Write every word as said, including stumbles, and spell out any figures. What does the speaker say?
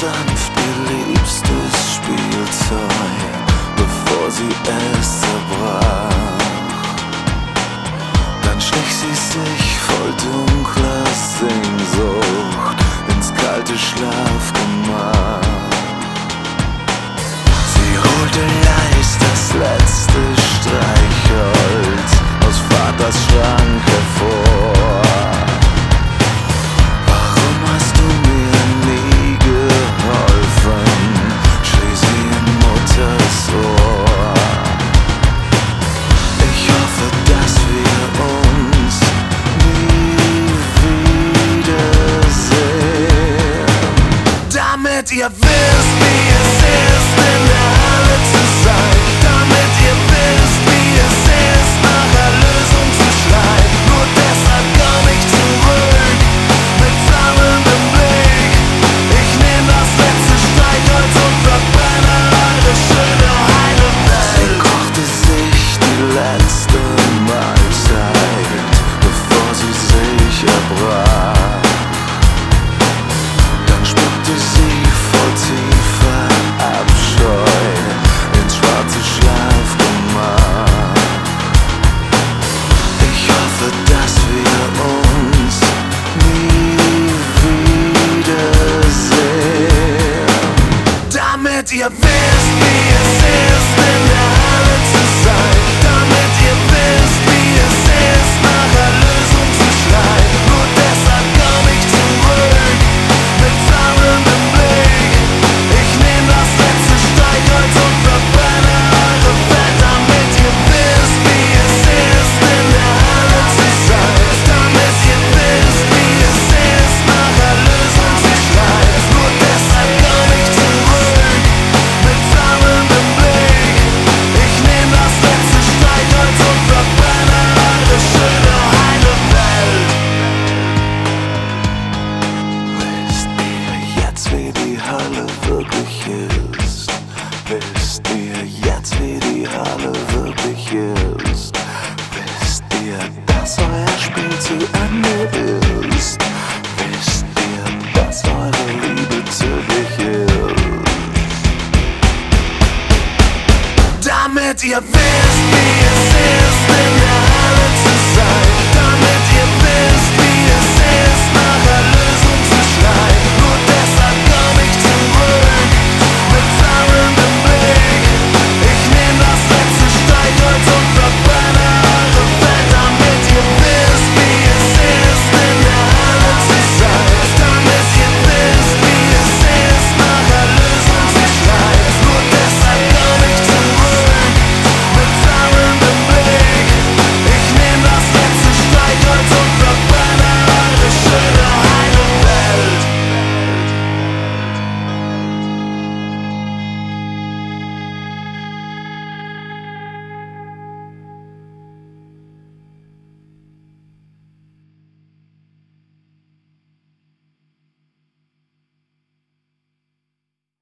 sanft ihr liebstes Spielzeug, bevor sie es zerbrach. Dann schlich sie sich voll dunkler Sehnsucht ins kalte Schlafgemach. Sie holte leis das letzte Streichholz aus Vaters Schrank hervor. Warum hast du mir nie geholfen? Schrie sie in Mutters Ohr. Ich hoffe, dass wir uns nie wiedersehen, damit ihr wisst, wie es ist, in der Halle zu sein, damit ihr wisst, wie es ist, nach Erlösung zu schreien. Nur deshalb komm ich zurück mit flammendem Blick. Ich nehm das letzte Streichholz und verbrenne eure schöne heile Welt. Sie kochte sich die letzte Mahlzeit, bevor sie sich erbrach. Dann spuckte sie voll tiefer Abscheu ins schwarze Schlafgemach. Ich hoffe, dass wir uns nie wiedersehen, damit ihr wisst, wie es ist, in der Halle zu sein, damit ihr wisst, wie es ist, nach Erlösung zu schreien. Nur deshalb komm ich zurück mit flammendem Blick. Ich nehm das letzte Streichholz und verbrenne eure Welt, damit ihr wisst, wie es ist, in der Halle zu sein, damit ihr wisst, wie es ist, nach Erlösung zu schreien. Nur deshalb komm ich zurück mit flammendem Blick. Ich nehm das letzte Streichholz und verbrenne eure schöne heile Welt. Wisst ihr jetzt, wie die Hölle wirklich ist? Wisst ihr jetzt, wie die Hölle wirklich ist? Wisst ihr, dass euer Spiel zu Ende ist? Wisst ihr, dass eure Liebe tödlich ist? Damit ihr wisst, wie